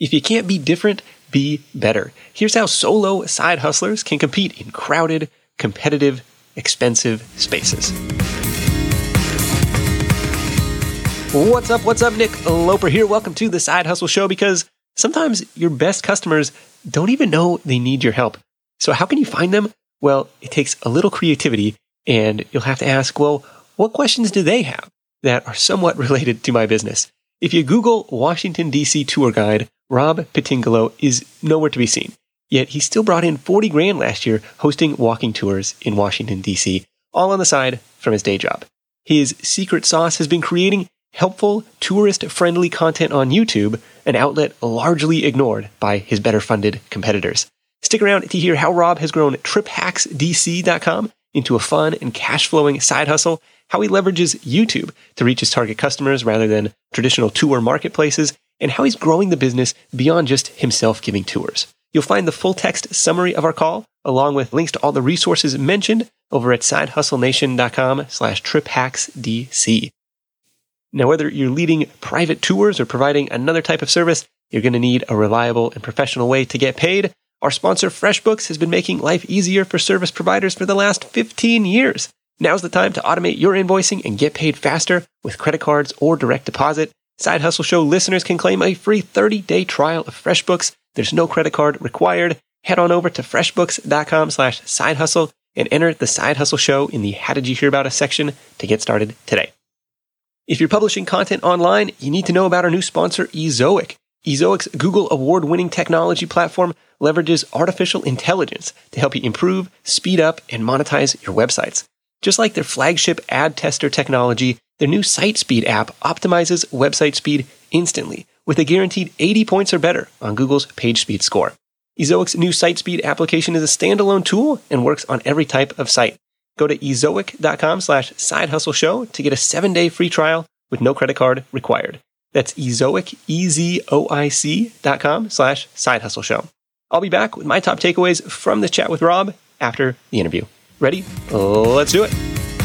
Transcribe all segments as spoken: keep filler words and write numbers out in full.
If you can't be different, be better. Here's how solo side hustlers can compete in crowded, competitive, expensive spaces. What's up? What's up? Nick Loper here. Welcome to the Side Hustle Show, because sometimes your best customers don't even know they need your help. So how can you find them? Well, it takes a little creativity, and you'll have to ask, well, what questions do they have that are somewhat related to my business? If you Google Washington, D C tour guide, Rob Pettingolo is nowhere to be seen. Yet he still brought in forty grand last year hosting walking tours in Washington, D C, all on the side from his day job. His secret sauce has been creating helpful, tourist-friendly content on YouTube, an outlet largely ignored by his better-funded competitors. Stick around to hear how Rob has grown trip hacks D C dot com into a fun and cash-flowing side hustle, how he leverages YouTube to reach his target customers rather than traditional tour marketplaces, and how he's growing the business beyond just himself giving tours. You'll find the full-text summary of our call, along with links to all the resources mentioned, over at sidehustlenation.com slash triphacksdc. Now, whether you're leading private tours or providing another type of service, you're going to need a reliable and professional way to get paid. Our sponsor, FreshBooks, has been making life easier for service providers for the last fifteen years. Now's the time to automate your invoicing and get paid faster with credit cards or direct deposit. Side Hustle Show listeners can claim a free thirty-day trial of FreshBooks. There's no credit card required. Head on over to freshbooks.com slash side hustle and enter the Side Hustle Show in the How Did You Hear About Us section to get started today. If you're publishing content online, you need to know about our new sponsor, Ezoic. Ezoic's Google award-winning technology platform leverages artificial intelligence to help you improve, speed up, and monetize your websites. Just like their flagship ad tester technology, their new Site Speed app optimizes website speed instantly with a guaranteed eighty points or better on Google's page speed score. Ezoic's new Site Speed application is a standalone tool and works on every type of site. Go to ezoic.com slash side hustle show to get a seven-day free trial with no credit card required. That's Ezoic, E-Z-O-I-C dot com slash side hustle show. I'll be back with my top takeaways from the chat with Rob after the interview. Ready? Let's do it.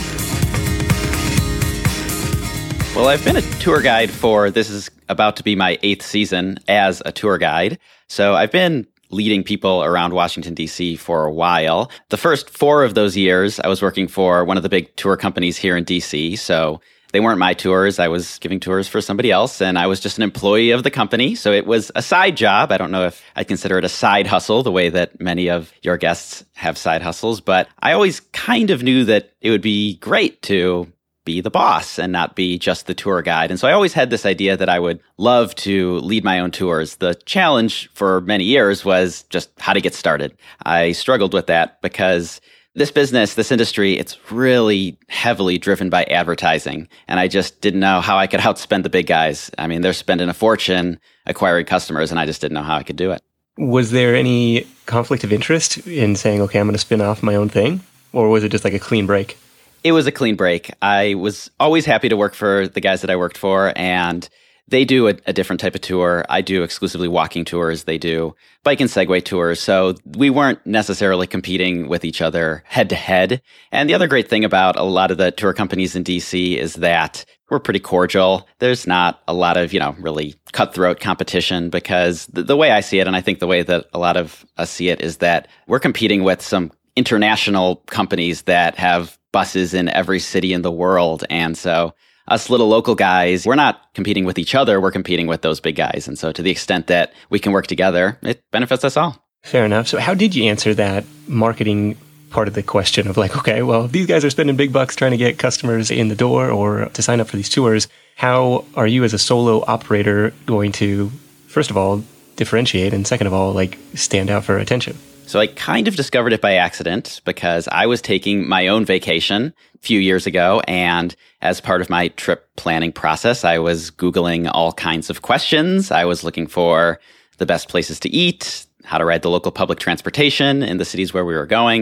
Well, I've been a tour guide for, this is about to be my eighth season as a tour guide. So I've been leading people around Washington, D C for a while. The first four of those years, I was working for one of the big tour companies here in D C. So they weren't my tours. I was giving tours for somebody else, and I was just an employee of the company. So it was a side job. I don't know if I'd consider it a side hustle the way that many of your guests have side hustles, but I always kind of knew that it would be great to be the boss and not be just the tour guide. And so I always had this idea that I would love to lead my own tours. The challenge for many years was just how to get started. I struggled with that because this business, this industry, it's really heavily driven by advertising. And I just didn't know how I could outspend the big guys. I mean, they're spending a fortune acquiring customers, and I just didn't know how I could do it. Was there any conflict of interest in saying, okay, I'm going to spin off my own thing? Or was it just like a clean break? It was a clean break. I was always happy to work for the guys that I worked for, and they do a, a different type of tour. I do exclusively walking tours. They do bike and Segway tours. So we weren't necessarily competing with each other head to head. And the other great thing about a lot of the tour companies in D C is that we're pretty cordial. There's not a lot of, you know, really cutthroat competition, because the, the way I see it, and I think the way that a lot of us see it, is that we're competing with some international companies that have buses in every city in the world. And so us little local guys, we're not competing with each other, we're competing with those big guys. And so to the extent that we can work together, it benefits us all. Fair enough. So how did you answer that marketing part of the question of like, okay, well, these guys are spending big bucks trying to get customers in the door or to sign up for these tours. How are you as a solo operator going to, first of all, differentiate, and second of all, like stand out for attention? So I kind of discovered it by accident because I was taking my own vacation a few years ago. And as part of my trip planning process, I was Googling all kinds of questions. I was looking for the best places to eat, how to ride the local public transportation in the cities where we were going.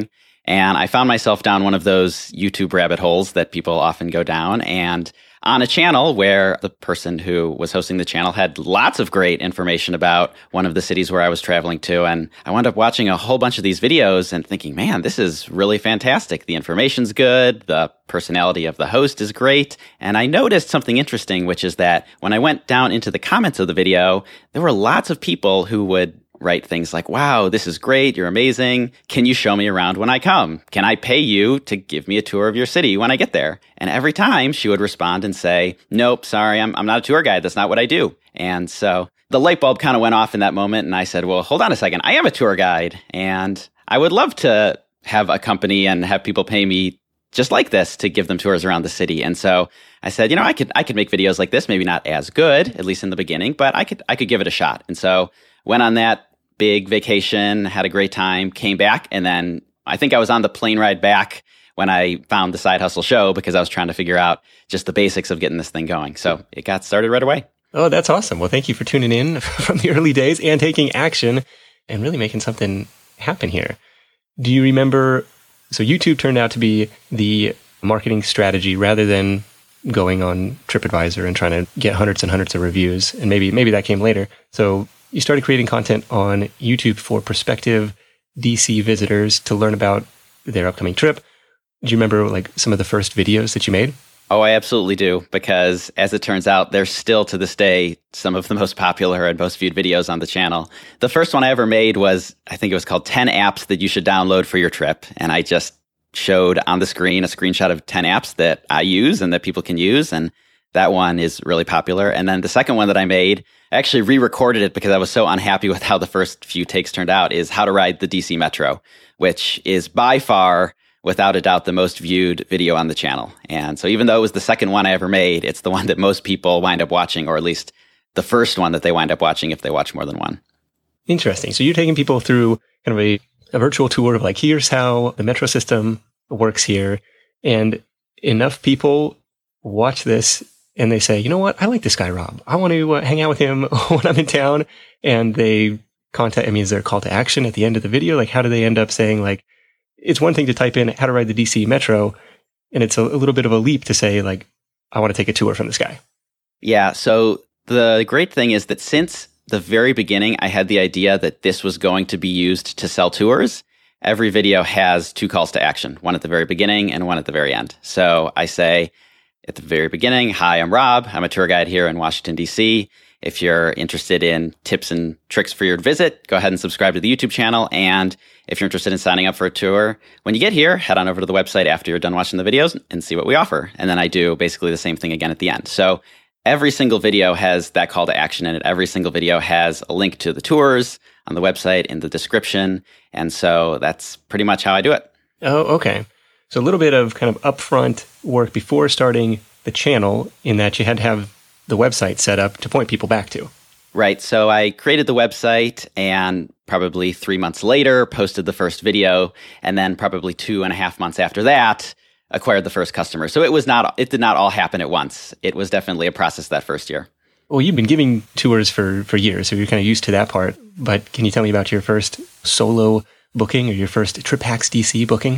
And I found myself down one of those YouTube rabbit holes that people often go down, and on a channel where the person who was hosting the channel had lots of great information about one of the cities where I was traveling to. And I wound up watching a whole bunch of these videos and thinking, man, this is really fantastic. The information's good. The personality of the host is great. And I noticed something interesting, which is that when I went down into the comments of the video, there were lots of people who would write things like, wow, this is great. You're amazing. Can you show me around when I come? Can I pay you to give me a tour of your city when I get there? And every time she would respond and say, nope, sorry, I'm, I'm not a tour guide. That's not what I do. And so the light bulb kind of went off in that moment. And I said, well, hold on a second. I am a tour guide, and I would love to have a company and have people pay me just like this to give them tours around the city. And so I said, you know, I could I could make videos like this, maybe not as good, at least in the beginning, but I could I could give it a shot. And so went on that big vacation, had a great time, came back, and then I think I was on the plane ride back when I found the Side Hustle Show because I was trying to figure out just the basics of getting this thing going. So it got started right away. Oh, that's awesome. Well, thank you for tuning in from the early days and taking action and really making something happen here. Do you remember, so YouTube turned out to be the marketing strategy rather than going on TripAdvisor and trying to get hundreds and hundreds of reviews, and maybe maybe that came later. So you started creating content on YouTube for prospective D C visitors to learn about their upcoming trip. Do you remember like some of the first videos that you made? Oh, I absolutely do, because as it turns out, they're still to this day some of the most popular and most viewed videos on the channel. The first one I ever made was, I think it was called ten apps that you should download for your trip. And I just showed on the screen a screenshot of ten apps that I use and that people can use. And that one is really popular. And then the second one that I made, I actually re-recorded it because I was so unhappy with how the first few takes turned out, is how to ride the D C Metro, which is by far, without a doubt, the most viewed video on the channel. And so even though it was the second one I ever made, it's the one that most people wind up watching, or at least the first one that they wind up watching if they watch more than one. Interesting. So you're taking people through kind of a, a virtual tour of like, here's how the metro system works here. And enough people watch this and they say, you know what? I like this guy, Rob. I want to uh, hang out with him when I'm in town. And they contact, I mean, is there a call to action at the end of the video? Like, how do they end up saying like, it's one thing to type in how to ride the D C Metro, and it's a, a little bit of a leap to say like, I want to take a tour from this guy. Yeah. So the great thing is that since the very beginning, I had the idea that this was going to be used to sell tours. Every video has two calls to action, one at the very beginning and one at the very end. So I say at the very beginning, hi, I'm Rob. I'm a tour guide here in Washington, D C. If you're interested in tips and tricks for your visit, go ahead and subscribe to the YouTube channel. And if you're interested in signing up for a tour, when you get here, head on over to the website after you're done watching the videos and see what we offer. And then I do basically the same thing again at the end. So every single video has that call to action in it. Every single video has a link to the tours on the website in the description. And so that's pretty much how I do it. Oh, okay. So a little bit of kind of upfront work before starting the channel, in that you had to have the website set up to point people back to. Right. So I created the website, and probably three months later posted the first video, and then probably two and a half months after that acquired the first customer. So it was not, it did not all happen at once. It was definitely a process that first year. Well, you've been giving tours for, for years, so you're kind of used to that part. But can you tell me about your first solo booking or your first TripHacks D C booking?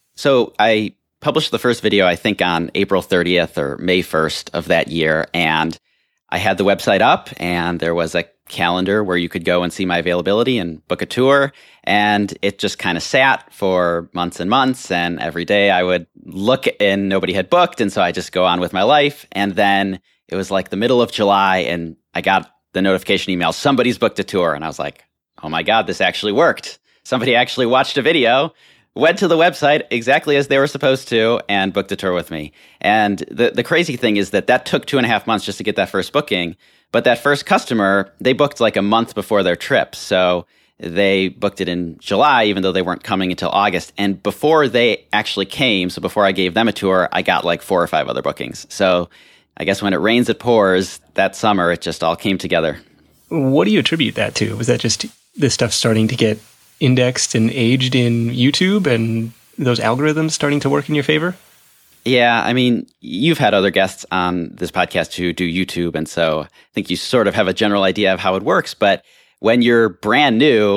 So I published the first video, I think, on April thirtieth or May first of that year. And I had the website up, and there was a calendar where you could go and see my availability and book a tour. And it just kind of sat for months and months. And every day I would look and nobody had booked. And so I just go on with my life. And then it was like the middle of July, and I got the notification email, somebody's booked a tour. And I was like, oh my God, this actually worked. Somebody actually watched a video, went to the website exactly as they were supposed to, and booked a tour with me. And the, the crazy thing is that that took two and a half months just to get that first booking. But that first customer, they booked like a month before their trip. So they booked it in July, even though they weren't coming until August. And before they actually came, so before I gave them a tour, I got like four or five other bookings. So I guess when it rains, it pours. That summer, it just all came together. What do you attribute that to? Was that just this stuff starting to get indexed and aged in YouTube and those algorithms starting to work in your favor? Yeah, I mean, you've had other guests on this podcast who do YouTube, and so I think you sort of have a general idea of how it works. But when you're brand new,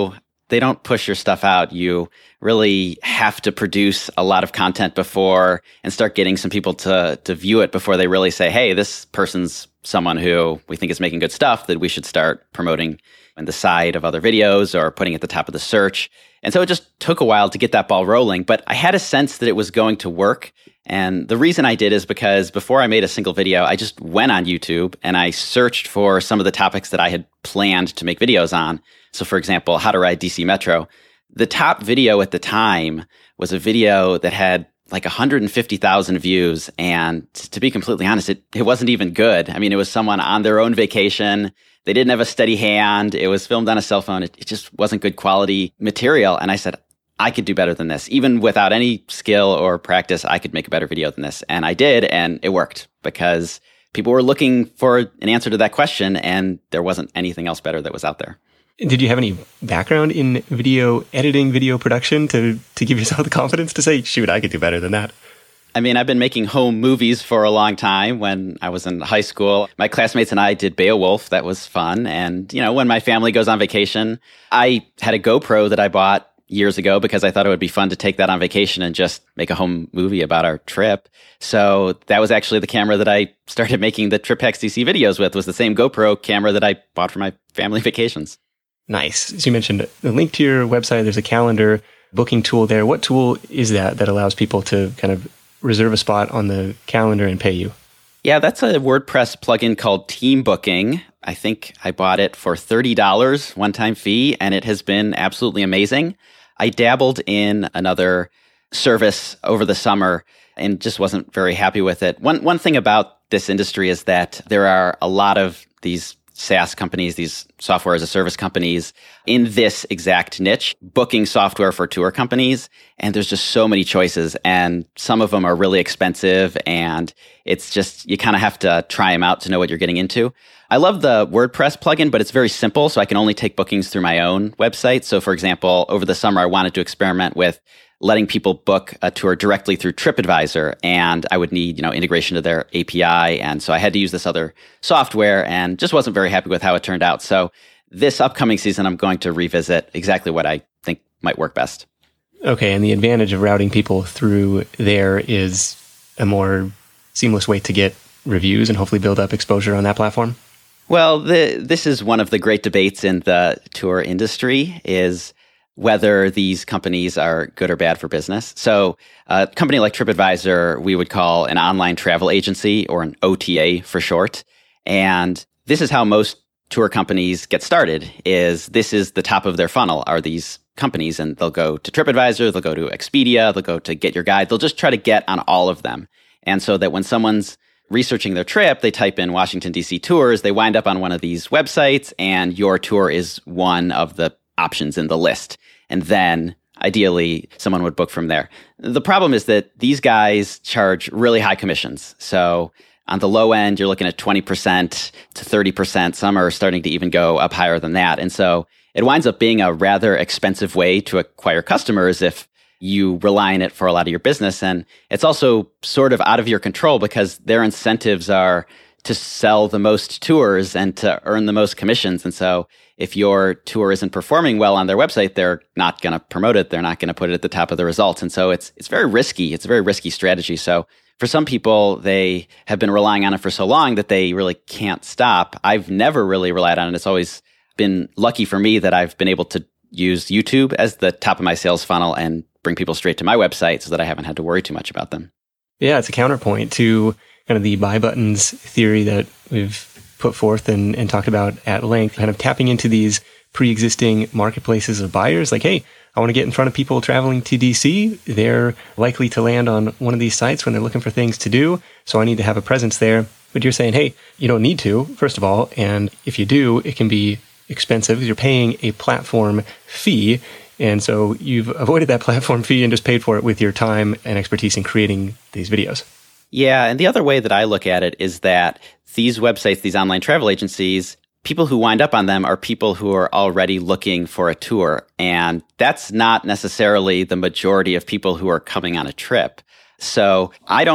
they don't push your stuff out. You really have to produce a lot of content before and start getting some people to to view it before they really say, hey, this person's someone who we think is making good stuff that we should start promoting on the side of other videos or putting at the top of the search. And so it just took a while to get that ball rolling, but I had a sense that it was going to work. And the reason I did is because before I made a single video, I just went on YouTube and I searched for some of the topics that I had planned to make videos on. So for example, how to ride D C Metro. The top video at the time was a video that had like one hundred fifty thousand views. And to be completely honest, it, it wasn't even good. I mean, it was someone on their own vacation. They didn't have a steady hand. It was filmed on a cell phone. It, it just wasn't good quality material. And I said, I could do better than this. Even without any skill or practice, I could make a better video than this. And I did, and it worked because people were looking for an answer to that question, and there wasn't anything else better that was out there. Did you have any background in video editing, video production to, to give yourself the confidence to say, shoot, I could do better than that? I mean, I've been making home movies for a long time. When I was in high school, my classmates and I did Beowulf. That was fun. And, you know, when my family goes on vacation, I had a GoPro that I bought years ago because I thought it would be fun to take that on vacation and just make a home movie about our trip. So that was actually the camera that I started making the Trip Hacks D C videos with, was the same GoPro camera that I bought for my family vacations. Nice. As you mentioned, the link to your website, there's a calendar booking tool there. What tool is that that allows people to kind of reserve a spot on the calendar and pay you? Yeah, that's a WordPress plugin called Team Booking. I think I bought it for thirty dollars one-time fee, and it has been absolutely amazing. I dabbled in another service over the summer and just wasn't very happy with it. One one thing about this industry is that there are a lot of these SaaS companies, these software as a service companies in this exact niche, booking software for tour companies. And there's just so many choices, and some of them are really expensive, and it's just, you kind of have to try them out to know what you're getting into. I love the WordPress plugin, but it's very simple, so I can only take bookings through my own website. So for example, over the summer, I wanted to experiment with letting people book a tour directly through TripAdvisor, and I would need, you know, integration to their A P I. And so I had to use this other software and just wasn't very happy with how it turned out. So this upcoming season, I'm going to revisit exactly what I think might work best. Okay. And the advantage of routing people through there is a more seamless way to get reviews and hopefully build up exposure on that platform? Well, the, this is one of the great debates in the tour industry, is whether these companies are good or bad for business. So a company like TripAdvisor, we would call an online travel agency, or an O T A for short. And this is how most tour companies get started, is this is the top of their funnel, are these companies. And they'll go to TripAdvisor, they'll go to Expedia, they'll go to Get Your Guide. They'll just try to get on all of them. And so that when someone's researching their trip, they type in Washington, D C tours, they wind up on one of these websites, and your tour is one of the options in the list. And then ideally someone would book from there. The problem is that these guys charge really high commissions. So on the low end, you're looking at twenty percent to thirty percent. Some are starting to even go up higher than that. And so it winds up being a rather expensive way to acquire customers if you rely on it for a lot of your business. And it's also sort of out of your control because their incentives are to sell the most tours and to earn the most commissions. And so if your tour isn't performing well on their website, they're not going to promote it. They're not going to put it at the top of the results. And so it's it's very risky. It's a very risky strategy. So for some people, they have been relying on it for so long that they really can't stop. I've never really relied on it. It's always been lucky for me that I've been able to use YouTube as the top of my sales funnel and bring people straight to my website so that I haven't had to worry too much about them. Yeah, it's a counterpoint to kind of the buy buttons theory that we've put forth and, and talked about at length, kind of tapping into these pre-existing marketplaces of buyers. Like, hey, I want to get in front of people traveling to D C. They're likely to land on one of these sites when they're looking for things to do. So I need to have a presence there. But you're saying, hey, you don't need to, first of all. And if you do, it can be expensive because you're paying a platform fee. And so you've avoided that platform fee and just paid for it with your time and expertise in creating these videos. Yeah. And the other way that I look at it is that these websites, these online travel agencies, people who wind up on them are people who are already looking for a tour. And that's not necessarily the majority of people who are coming on a trip. So I don't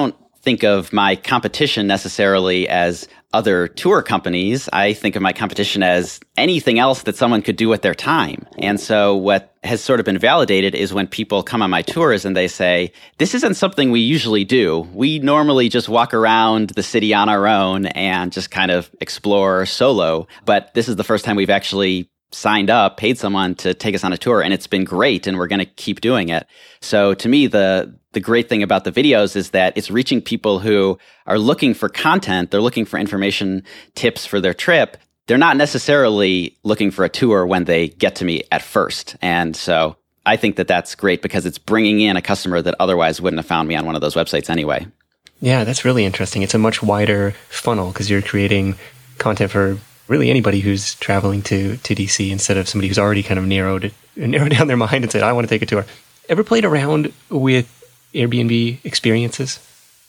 think of my competition necessarily as other tour companies. I think of my competition as anything else that someone could do with their time. And so what has sort of been validated is when people come on my tours and they say, this isn't something we usually do. We normally just walk around the city on our own and just kind of explore solo. But this is the first time we've actually signed up, paid someone to take us on a tour, and it's been great, and we're going to keep doing it. So to me, the the great thing about the videos is that it's reaching people who are looking for content. They're looking for information, tips for their trip. They're not necessarily looking for a tour when they get to me at first. And so I think that that's great because it's bringing in a customer that otherwise wouldn't have found me on one of those websites anyway. Yeah, that's really interesting. It's a much wider funnel because you're creating content for really anybody who's traveling to, to D C instead of somebody who's already kind of narrowed narrowed down their mind and said, I want to take a tour. Ever played around with Airbnb experiences?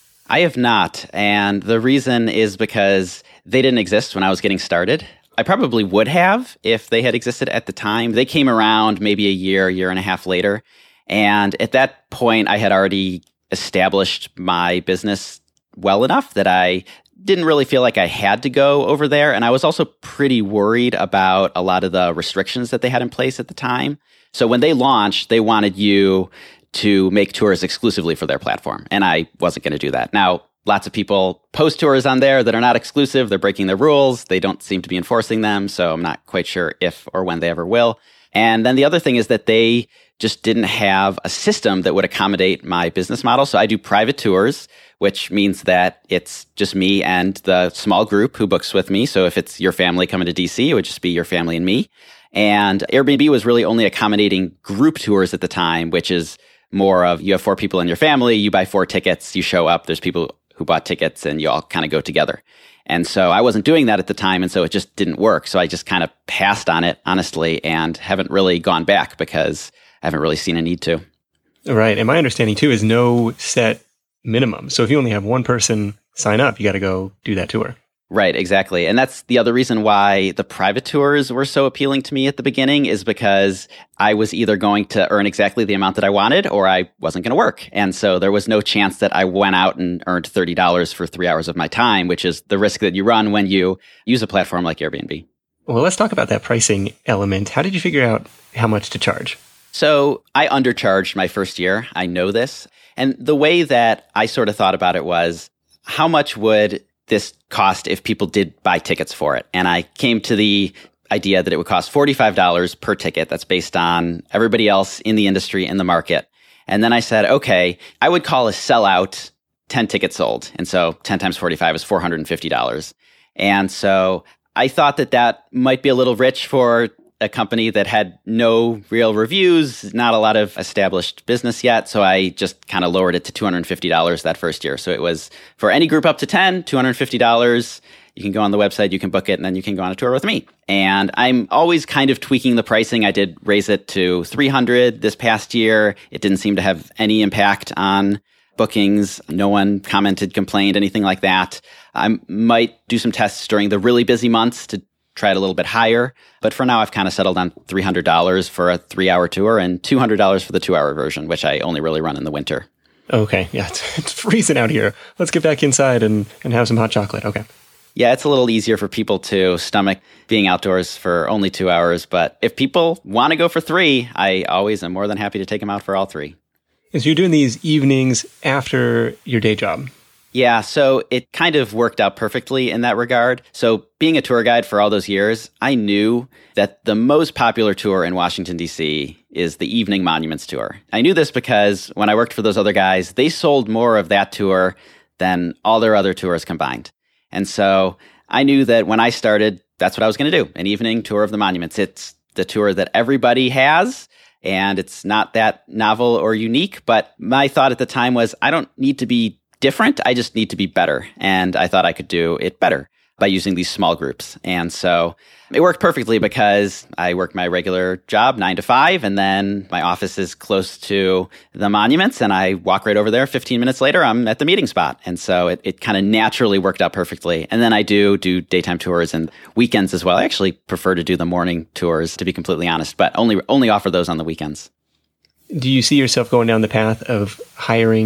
I have not. And the reason is because they didn't exist when I was getting started. I probably would have if they had existed at the time. They came around maybe a year, year and a half later. And at that point, I had already established my business well enough that I didn't really feel like I had to go over there. And I was also pretty worried about a lot of the restrictions that they had in place at the time. So when they launched, they wanted you to make tours exclusively for their platform. And I wasn't going to do that. Now, lots of people post tours on there that are not exclusive. They're breaking their rules. They don't seem to be enforcing them. So I'm not quite sure if or when they ever will. And then the other thing is that they just didn't have a system that would accommodate my business model. So I do private tours, which means that it's just me and the small group who books with me. So if it's your family coming to D C, it would just be your family and me. And Airbnb was really only accommodating group tours at the time, which is more of you have four people in your family, you buy four tickets, you show up, there's people who bought tickets and you all kind of go together. And so I wasn't doing that at the time, and so it just didn't work. So I just kind of passed on it, honestly, and haven't really gone back because I haven't really seen a need to. Right. And my understanding, too, is no set minimum. So if you only have one person sign up, you got to go do that tour. Right, exactly. And that's the other reason why the private tours were so appealing to me at the beginning is because I was either going to earn exactly the amount that I wanted or I wasn't going to work. And so there was no chance that I went out and earned thirty dollars for three hours of my time, which is the risk that you run when you use a platform like Airbnb. Well, let's talk about that pricing element. How did you figure out how much to charge? So I undercharged my first year. I know this. And the way that I sort of thought about it was, how much would this cost if people did buy tickets for it? And I came to the idea that it would cost forty-five dollars per ticket. That's based on everybody else in the industry, in the market. And then I said, okay, I would call a sellout ten tickets sold. And so ten times forty-five is four hundred fifty dollars. And so I thought that that might be a little rich for a company that had no real reviews, not a lot of established business yet. So I just kind of lowered it to two hundred fifty dollars that first year. So it was for any group up to ten, two hundred fifty dollars. You can go on the website, you can book it, and then you can go on a tour with me. And I'm always kind of tweaking the pricing. I did raise it to three hundred dollars this past year. It didn't seem to have any impact on bookings. No one commented, complained, anything like that. I might do some tests during the really busy months to try it a little bit higher. But for now, I've kind of settled on three hundred dollars for a three-hour tour and two hundred dollars for the two-hour version, which I only really run in the winter. Okay. Yeah, it's, it's freezing out here. Let's get back inside and, and have some hot chocolate. Okay. Yeah, it's a little easier for people to stomach being outdoors for only two hours. But if people want to go for three, I always am more than happy to take them out for all three. And so you're doing these evenings after your day job. Yeah, so it kind of worked out perfectly in that regard. So being a tour guide for all those years, I knew that the most popular tour in Washington, D C is the Evening Monuments Tour. I knew this because when I worked for those other guys, they sold more of that tour than all their other tours combined. And so I knew that when I started, that's what I was going to do, an evening tour of the monuments. It's the tour that everybody has, and it's not that novel or unique. But my thought at the time was, I don't need to be different. I just need to be better. And I thought I could do it better by using these small groups. And so it worked perfectly because I work my regular job nine to five, and then my office is close to the monuments, and I walk right over there. fifteen minutes later, I'm at the meeting spot. And so it, it kind of naturally worked out perfectly. And then I do do daytime tours and weekends as well. I actually prefer to do the morning tours, to be completely honest, but only only offer those on the weekends. Do you see yourself going down the path of hiring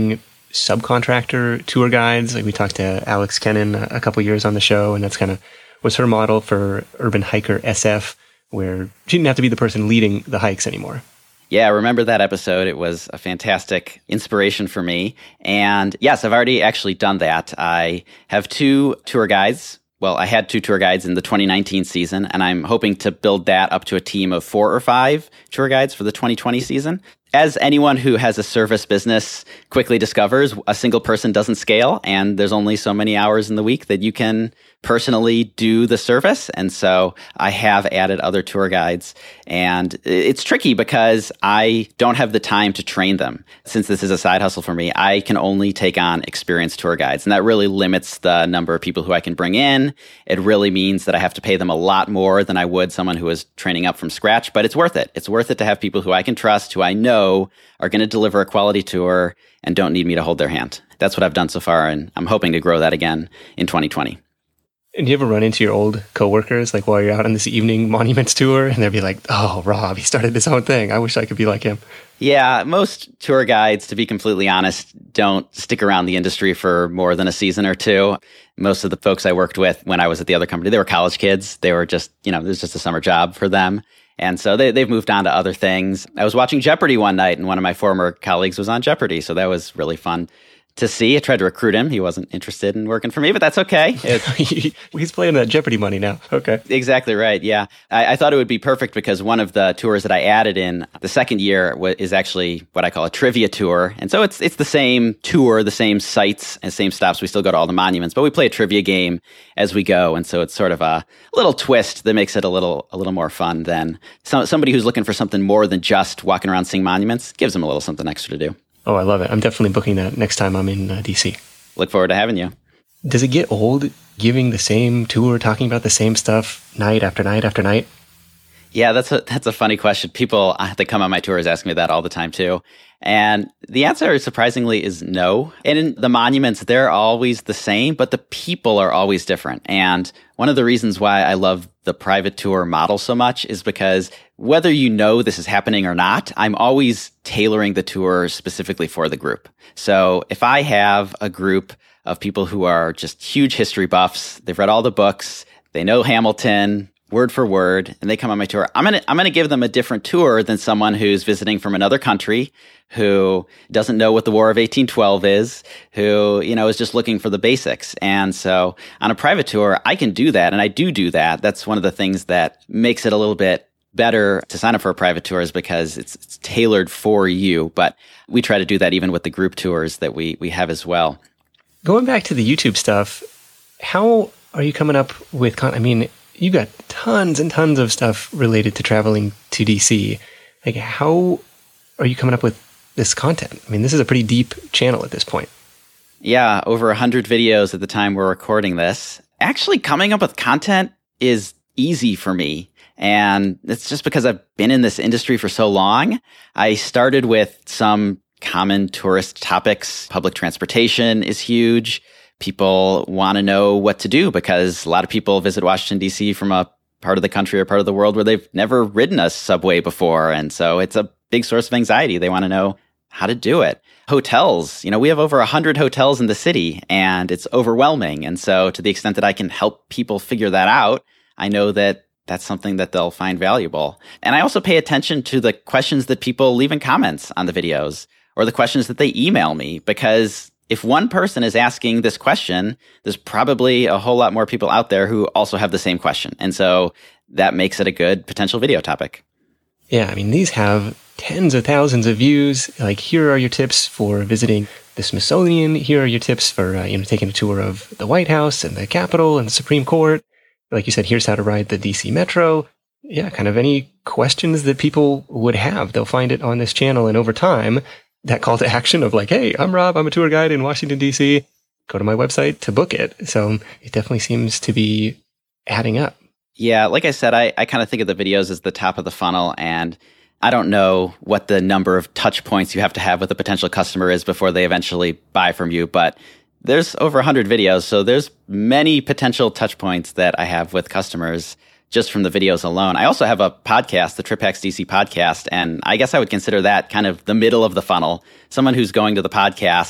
subcontractor tour guides. Like we talked to Alex Kennan a couple years on the show, and that's kind of was her model for Urban Hiker S F, where she didn't have to be the person leading the hikes anymore. Yeah, I remember that episode. It was a fantastic inspiration for me. And yes, I've already actually done that. I have two tour guides. Well, I had two tour guides in the twenty nineteen season, and I'm hoping to build that up to a team of four or five tour guides for the twenty twenty season. As anyone who has a service business quickly discovers, a single person doesn't scale, and there's only so many hours in the week that you can personally do the service. And so I have added other tour guides, and it's tricky because I don't have the time to train them. Since this is a side hustle for me, I can only take on experienced tour guides, and that really limits the number of people who I can bring in. It really means that I have to pay them a lot more than I would someone who is training up from scratch, but it's worth it. It's worth it to have people who I can trust, who I know are going to deliver a quality tour and don't need me to hold their hand. That's what I've done so far, and I'm hoping to grow that again in twenty twenty. And do you ever run into your old coworkers, like while you're out on this evening monuments tour, and they'll be like, oh, Rob, he started his own thing. I wish I could be like him. Yeah, most tour guides, to be completely honest, don't stick around the industry for more than a season or two. Most of the folks I worked with when I was at the other company, they were college kids. They were just, you know, it was just a summer job for them. And so they, they've moved on to other things. I was watching Jeopardy one night, and one of my former colleagues was on Jeopardy. So that was really fun to see. I tried to recruit him. He wasn't interested in working for me, but that's okay. It, He's playing that Jeopardy money now. Okay. Exactly right. Yeah. I, I thought it would be perfect because one of the tours that I added in the second year w- is actually what I call a trivia tour. And so it's it's the same tour, the same sites and same stops. We still go to all the monuments, but we play a trivia game as we go. And so it's sort of a little twist that makes it a little a little more fun than some, somebody who's looking for something more than just walking around seeing monuments. Gives them a little something extra to do. Oh, I love it. I'm definitely booking that next time I'm in uh, D C. Look forward to having you. Does it get old giving the same tour, talking about the same stuff night after night after night? Yeah, that's a that's a funny question. People that come on my tours ask me that all the time too. And the answer, surprisingly, is no. And in the monuments, they're always the same, but the people are always different. And one of the reasons why I love the private tour model so much is because whether you know this is happening or not, I'm always tailoring the tour specifically for the group. So if I have a group of people who are just huge history buffs, they've read all the books, they know Hamilton word for word, and they come on my tour, I'm gonna I'm gonna give them a different tour than someone who's visiting from another country, who doesn't know what the War of eighteen twelve is, who, you know, is just looking for the basics. And so on a private tour, I can do that, and I do do that. That's one of the things that makes it a little bit better to sign up for a private tour, is because it's, it's tailored for you. But we try to do that even with the group tours that we we have as well. Going back to the YouTube stuff, how are you coming up with con- I mean, you got tons and tons of stuff related to traveling to D C. Like, how are you coming up with this content? I mean, this is a pretty deep channel at this point. Yeah, over one hundred videos at the time we're recording this. Actually, coming up with content is easy for me. And it's just because I've been in this industry for so long. I started with some common tourist topics. Public transportation is huge. People want to know what to do because a lot of people visit Washington, D C from a part of the country or part of the world where they've never ridden a subway before. And so it's a big source of anxiety. They want to know how to do it. Hotels, you know, we have over one hundred hotels in the city, and it's overwhelming. And so to the extent that I can help people figure that out, I know that that's something that they'll find valuable. And I also pay attention to the questions that people leave in comments on the videos, or the questions that they email me, because if one person is asking this question, there's probably a whole lot more people out there who also have the same question. And so that makes it a good potential video topic. Yeah, I mean, these have tens of thousands of views. Like, here are your tips for visiting the Smithsonian. Here are your tips for, uh, you know, taking a tour of the White House and the Capitol and the Supreme Court. Like you said, here's how to ride the D C Metro. Yeah, kind of any questions that people would have, they'll find it on this channel. And over time, that call to action of like, hey, I'm Rob, I'm a tour guide in Washington, D C. Go to my website to book it. So it definitely seems to be adding up. Yeah, like I said, I, I kind of think of the videos as the top of the funnel, and I don't know what the number of touch points you have to have with a potential customer is before they eventually buy from you, but there's over one hundred videos, so there's many potential touch points that I have with customers just from the videos alone. I also have a podcast, the Trip Hacks D C podcast, and I guess I would consider that kind of the middle of the funnel. Someone who's going to the podcast,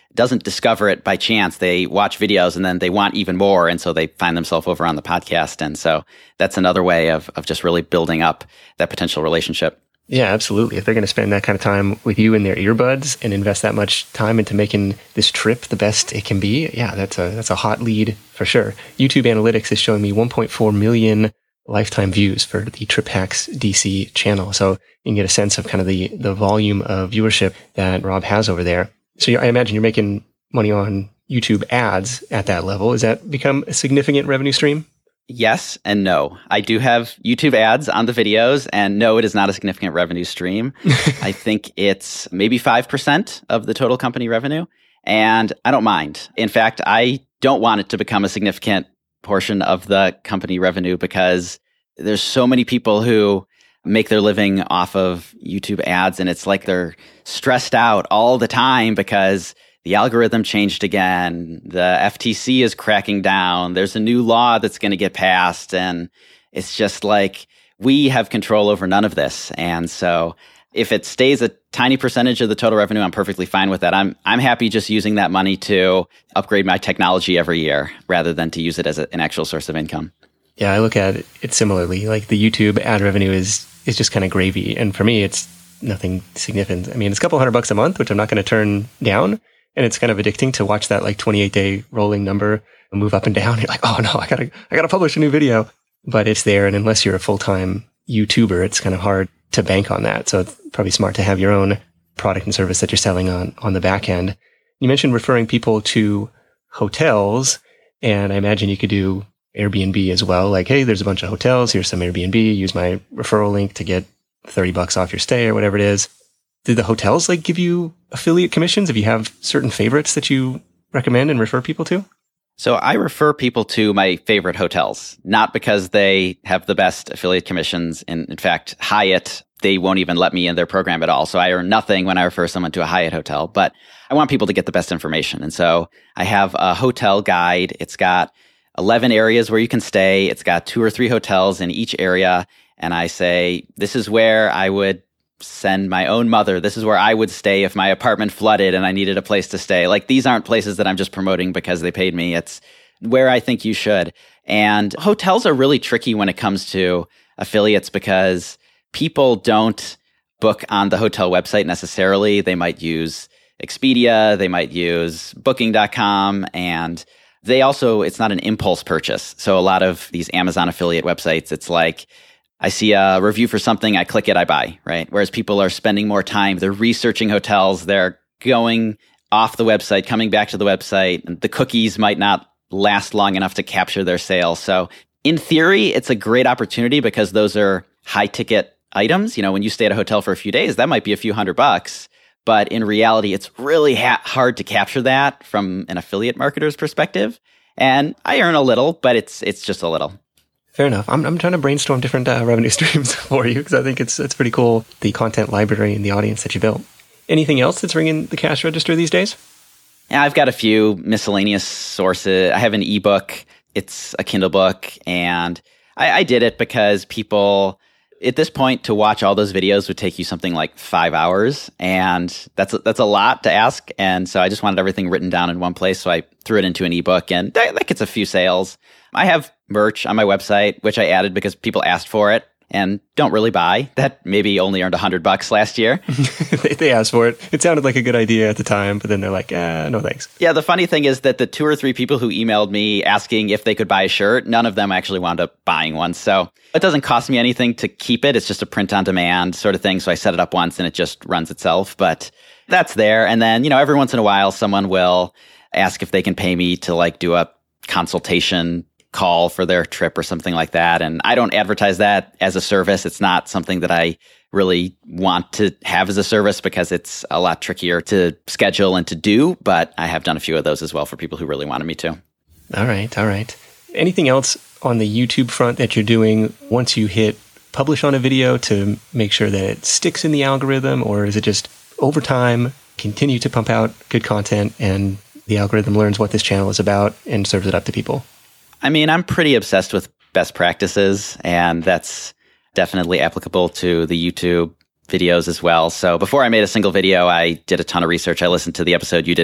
doesn't discover it by chance. They watch videos and then they want even more. And so they find themselves over on the podcast. And so that's another way of, of just really building up that potential relationship. Yeah, absolutely. If they're going to spend that kind of time with you in their earbuds and invest that much time into making this trip the best it can be, yeah, that's a that's a hot lead for sure. YouTube Analytics is showing me one point four million lifetime views for the Trip Hacks D C channel. So you can get a sense of kind of the, the volume of viewership that Rob has over there. So I imagine you're making money on YouTube ads at that level. Has that become a significant revenue stream? Yes and no. I do have YouTube ads on the videos, and no, it is not a significant revenue stream. I think it's maybe five percent of the total company revenue, and I don't mind. In fact, I don't want it to become a significant portion of the company revenue because there's so many people who make their living off of YouTube ads, and it's like they're stressed out all the time because the algorithm changed again. The F T C is cracking down. There's a new law that's going to get passed. And it's just like, we have control over none of this. And so if it stays a tiny percentage of the total revenue, I'm perfectly fine with that. I'm I'm happy just using that money to upgrade my technology every year rather than to use it as a, an actual source of income. Yeah, I look at it, it similarly. Like the YouTube ad revenue is is just kind of gravy. And for me, it's nothing significant. I mean, it's a couple hundred bucks a month, which I'm not going to turn down. And it's kind of addicting to watch that like twenty-eight day rolling number move up and down. You're like, oh no, I gotta, I gotta publish a new video. But it's there. And unless you're a full-time YouTuber, it's kind of hard to bank on that. So it's probably smart to have your own product and service that you're selling on, on the back end. You mentioned referring people to hotels, and I imagine you could do Airbnb as well. Like, hey, there's a bunch of hotels. Here's some Airbnb. Use my referral link to get thirty bucks off your stay or whatever it is. Do the hotels like give you affiliate commissions if you have certain favorites that you recommend and refer people to? So I refer people to my favorite hotels, not because they have the best affiliate commissions. In, in fact, Hyatt, they won't even let me in their program at all. So I earn nothing when I refer someone to a Hyatt hotel, but I want people to get the best information. And so I have a hotel guide. It's got eleven areas where you can stay. It's got two or three hotels in each area. And I say, this is where I would send my own mother. This is where I would stay if my apartment flooded and I needed a place to stay. Like, these aren't places that I'm just promoting because they paid me. It's where I think you should. And hotels are really tricky when it comes to affiliates because people don't book on the hotel website necessarily. They might use Expedia, they might use booking dot com, and they also, it's not an impulse purchase. So a lot of these Amazon affiliate websites, it's like, I see a review for something, I click it, I buy, right? Whereas people are spending more time, they're researching hotels, they're going off the website, coming back to the website, and the cookies might not last long enough to capture their sale. So in theory, it's a great opportunity because those are high ticket items. You know, when you stay at a hotel for a few days, that might be a few hundred bucks. But in reality, it's really ha- hard to capture that from an affiliate marketer's perspective. And I earn a little, but it's it's just a little. Fair enough. I'm I'm trying to brainstorm different uh, revenue streams for you because I think it's it's pretty cool, the content library and the audience that you built. Anything else that's ringing the cash register these days? Yeah, I've got a few miscellaneous sources. I have an ebook. It's a Kindle book, and I, I did it because people, at this point, to watch all those videos would take you something like five hours, and that's a, that's a lot to ask. And so I just wanted everything written down in one place, so I threw it into an ebook, and that, that gets a few sales. I have merch on my website, which I added because people asked for it and don't really buy. That maybe only earned a hundred bucks last year. they, they asked for it. It sounded like a good idea at the time, but then they're like, ah, no thanks. Yeah, the funny thing is that the two or three people who emailed me asking if they could buy a shirt, none of them actually wound up buying one. So it doesn't cost me anything to keep it. It's just a print on demand sort of thing. So I set it up once and it just runs itself. But that's there. And then, you know, every once in a while, someone will ask if they can pay me to like do a consultation call for their trip or something like that. And I don't advertise that as a service. It's not something that I really want to have as a service because it's a lot trickier to schedule and to do. But I have done a few of those as well for people who really wanted me to. All right. All right. Anything else on the YouTube front that you're doing once you hit publish on a video to make sure that it sticks in the algorithm? Or is it just over time, continue to pump out good content and the algorithm learns what this channel is about and serves it up to people? I mean, I'm pretty obsessed with best practices, and that's definitely applicable to the YouTube videos as well. So before I made a single video, I did a ton of research. I listened to the episode you did with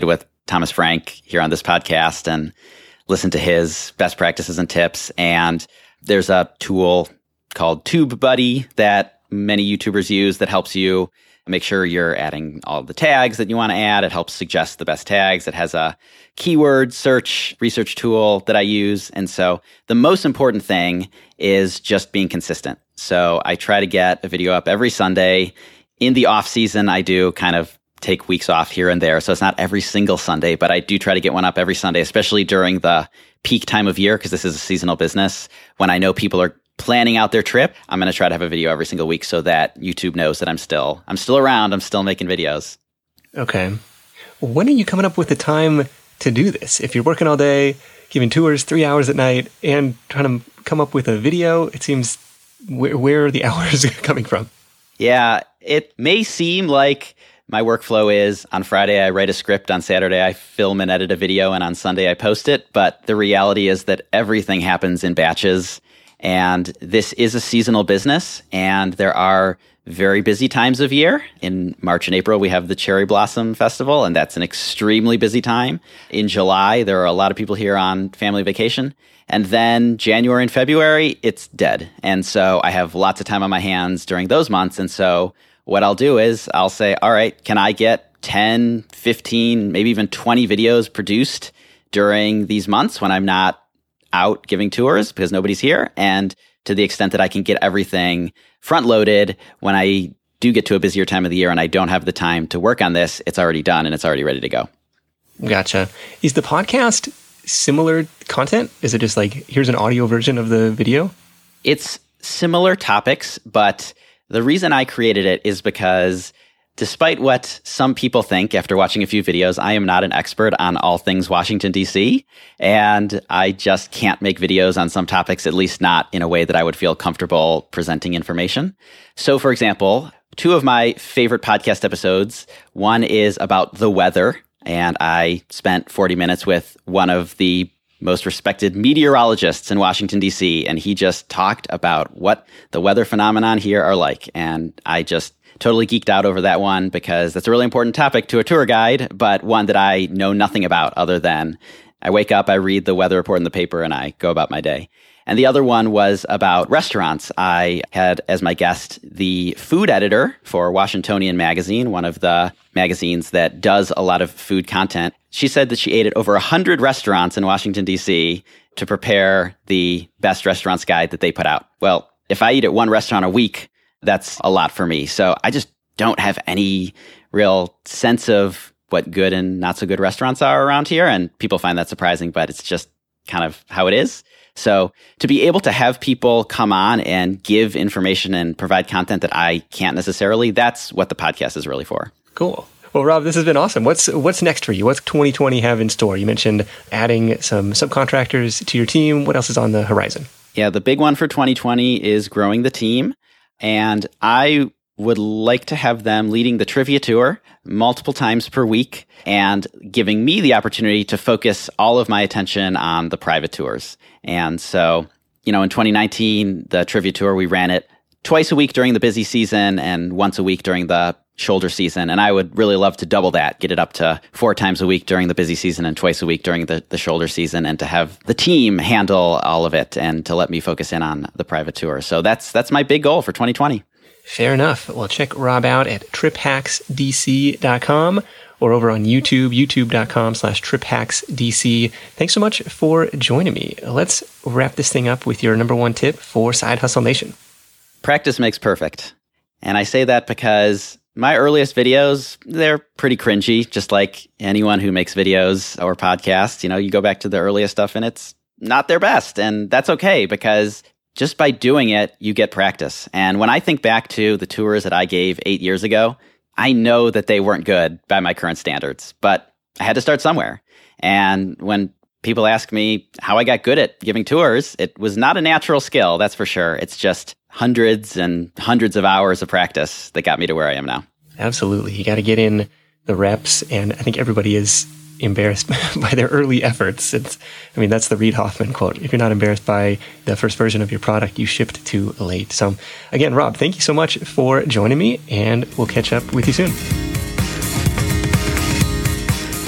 Thomas Frank here on this podcast and listen to his best practices and tips. And there's a tool called TubeBuddy that many YouTubers use that helps you make sure you're adding all the tags that you want to add. It helps suggest the best tags. It has a keyword search research tool that I use. And so the most important thing is just being consistent. So I try to get a video up every Sunday. In the off season, I do kind of take weeks off here and there. So it's not every single Sunday, but I do try to get one up every Sunday, especially during the peak time of year, because this is a seasonal business. When I know people are planning out their trip, I'm going to try to have a video every single week so that YouTube knows that I'm still I'm still around. I'm still making videos. Okay. When are you coming up with the time to do this? If you're working all day, giving tours three hours at night, and trying to come up with a video, it seems, where, where are the hours coming from? Yeah, it may seem like my workflow is on Friday, I write a script. On Saturday, I film and edit a video. And on Sunday, I post it. But the reality is that everything happens in batches. And this is a seasonal business, and there are very busy times of year. In March and April, we have the Cherry Blossom Festival, and that's an extremely busy time. In July, there are a lot of people here on family vacation. And then January and February, it's dead. And so I have lots of time on my hands during those months. And so what I'll do is I'll say, all right, can I get ten, fifteen, maybe even twenty videos produced during these months when I'm not out giving tours because nobody's here? And to the extent that I can get everything front loaded, when I do get to a busier time of the year and I don't have the time to work on this, it's already done and it's already ready to go. Gotcha. Is the podcast similar content? Is it just like, here's an audio version of the video? It's similar topics, but the reason I created it is because despite what some people think after watching a few videos, I am not an expert on all things Washington, D C, and I just can't make videos on some topics, at least not in a way that I would feel comfortable presenting information. So, for example, two of my favorite podcast episodes, one is about the weather, and I spent forty minutes with one of the most respected meteorologists in Washington, D C, and he just talked about what the weather phenomenon here are like, and I just totally geeked out over that one because that's a really important topic to a tour guide, but one that I know nothing about other than I wake up, I read the weather report in the paper, and I go about my day. And the other one was about restaurants. I had as my guest the food editor for Washingtonian Magazine, one of the magazines that does a lot of food content. She said that she ate at over one hundred restaurants in Washington, D C to prepare the best restaurants guide that they put out. Well, if I eat at one restaurant a week, that's a lot for me. So I just don't have any real sense of what good and not so good restaurants are around here. And people find that surprising, but it's just kind of how it is. So to be able to have people come on and give information and provide content that I can't necessarily, that's what the podcast is really for. Cool. Well, Rob, this has been awesome. What's what's next for you? What's twenty twenty have in store? You mentioned adding some subcontractors to your team. What else is on the horizon? Yeah, the big one for twenty twenty is growing the team. And I would like to have them leading the trivia tour multiple times per week and giving me the opportunity to focus all of my attention on the private tours. And so, you know, in twenty nineteen, the trivia tour, we ran it twice a week during the busy season and once a week during the shoulder season. And I would really love to double that, get it up to four times a week during the busy season and twice a week during the, the shoulder season, and to have the team handle all of it and to let me focus in on the private tour. So that's that's my big goal for twenty twenty. Fair enough. Well, check Rob out at trip hacks d c dot com or over on YouTube, youtube.com slash triphacksdc. Thanks so much for joining me. Let's wrap this thing up with your number one tip for Side Hustle Nation. Practice makes perfect. And I say that because my earliest videos, they're pretty cringy, just like anyone who makes videos or podcasts. You know, you go back to the earliest stuff and it's not their best. And that's okay, because just by doing it, you get practice. And when I think back to the tours that I gave eight years ago, I know that they weren't good by my current standards, but I had to start somewhere. And when people ask me how I got good at giving tours, it was not a natural skill, that's for sure. It's just hundreds and hundreds of hours of practice that got me to where I am now. Absolutely. You got to get in the reps, and I think everybody is embarrassed by their early efforts. It's, I mean, that's the Reid Hoffman quote. If you're not embarrassed by the first version of your product, you shipped too late. So again, Rob, thank you so much for joining me, and we'll catch up with you soon.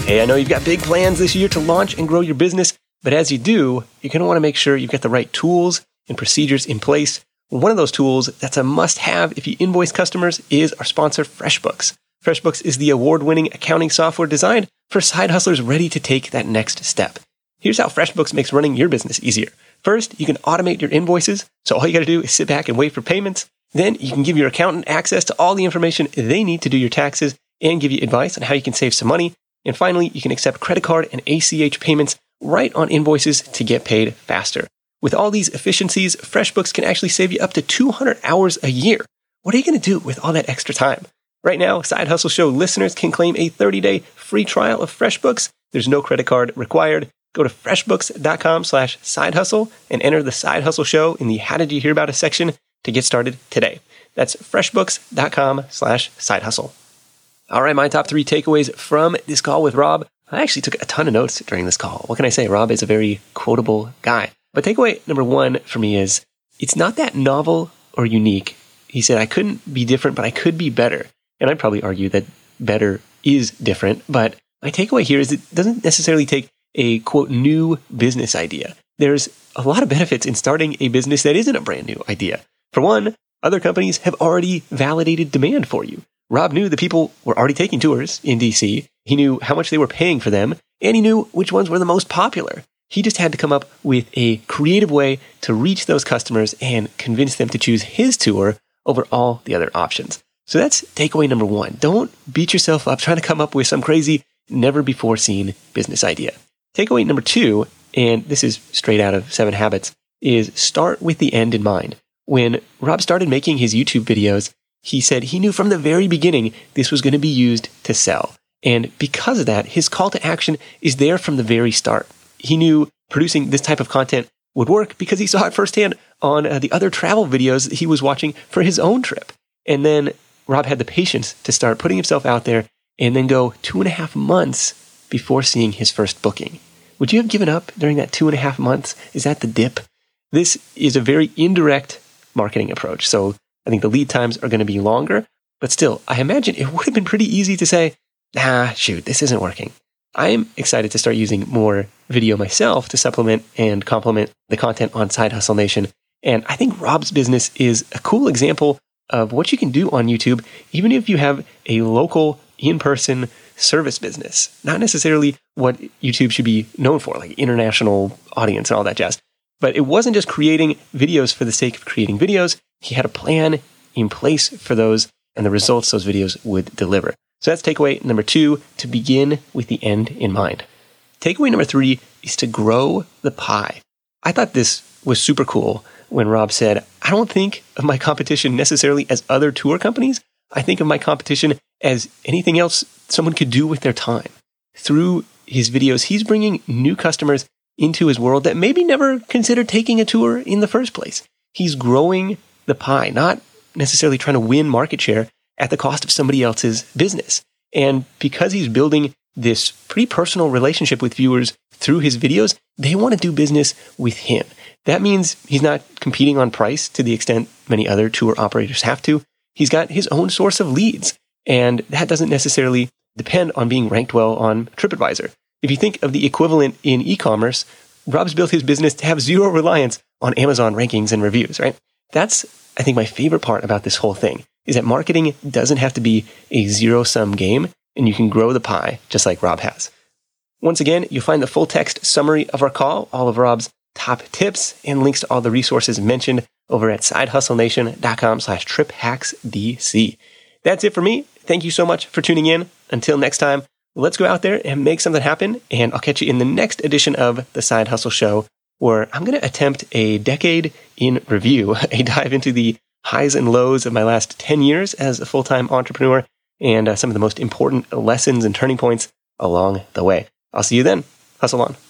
Hey, I know you've got big plans this year to launch and grow your business, but as you do, you're going to want to make sure you've got the right tools and procedures in place. One of those tools that's a must-have if you invoice customers is our sponsor, FreshBooks. FreshBooks is the award-winning accounting software designed for side hustlers ready to take that next step. Here's how FreshBooks makes running your business easier. First, you can automate your invoices, so all you got to do is sit back and wait for payments. Then you can give your accountant access to all the information they need to do your taxes and give you advice on how you can save some money. And finally, you can accept credit card and A C H payments right on invoices to get paid faster. With all these efficiencies, FreshBooks can actually save you up to two hundred hours a year. What are you going to do with all that extra time? Right now, Side Hustle Show listeners can claim a thirty-day free trial of FreshBooks. There's no credit card required. Go to freshbooks.com slash side hustle and enter the Side Hustle Show in the How Did You Hear About Us section to get started today. That's freshbooks.com slash side hustle. All right, my top three takeaways from this call with Rob. I actually took a ton of notes during this call. What can I say? Rob is a very quotable guy. But takeaway number one for me is, it's not that novel or unique. He said, I couldn't be different, but I could be better. And I'd probably argue that better is different. But my takeaway here is it doesn't necessarily take a, quote, new business idea. There's a lot of benefits in starting a business that isn't a brand new idea. For one, other companies have already validated demand for you. Rob knew that people were already taking tours in D C. He knew how much they were paying for them, and he knew which ones were the most popular. He just had to come up with a creative way to reach those customers and convince them to choose his tour over all the other options. So that's takeaway number one. Don't beat yourself up trying to come up with some crazy, never-before-seen business idea. Takeaway number two, and this is straight out of Seven Habits, is start with the end in mind. When Rob started making his YouTube videos, he said he knew from the very beginning this was going to be used to sell. And because of that, his call to action is there from the very start. He knew producing this type of content would work because he saw it firsthand on uh, the other travel videos that he was watching for his own trip. And then Rob had the patience to start putting himself out there and then go two and a half months before seeing his first booking. Would you have given up during that two and a half months? Is that the dip? This is a very indirect marketing approach. So I think the lead times are going to be longer, but still, I imagine it would have been pretty easy to say, nah, shoot, this isn't working. I am excited to start using more video myself to supplement and complement the content on Side Hustle Nation. And I think Rob's business is a cool example of what you can do on YouTube, even if you have a local, in-person service business. Not necessarily what YouTube should be known for, like international audience and all that jazz. But it wasn't just creating videos for the sake of creating videos. He had a plan in place for those and the results those videos would deliver. So that's takeaway number two, to begin with the end in mind. Takeaway number three is to grow the pie. I thought this was super cool when Rob said, I don't think of my competition necessarily as other tour companies. I think of my competition as anything else someone could do with their time. Through his videos, he's bringing new customers into his world that maybe never considered taking a tour in the first place. He's growing the pie, not necessarily trying to win market share at the cost of somebody else's business. And because he's building this pretty personal relationship with viewers through his videos, they want to do business with him. That means he's not competing on price to the extent many other tour operators have to. He's got his own source of leads, and that doesn't necessarily depend on being ranked well on TripAdvisor. If you think of the equivalent in e-commerce, Rob's built his business to have zero reliance on Amazon rankings and reviews, right? That's, I think, my favorite part about this whole thing, is that marketing doesn't have to be a zero-sum game, and you can grow the pie just like Rob has. Once again, you'll find the full text summary of our call, all of Rob's top tips, and links to all the resources mentioned over at sidehustlenation.com slash triphacksdc. That's it for me. Thank you so much for tuning in. Until next time, let's go out there and make something happen, and I'll catch you in the next edition of The Side Hustle Show, where I'm going to attempt a decade in review, a dive into the highs and lows of my last ten years as a full-time entrepreneur, and uh, some of the most important lessons and turning points along the way. I'll see you then. Hustle on.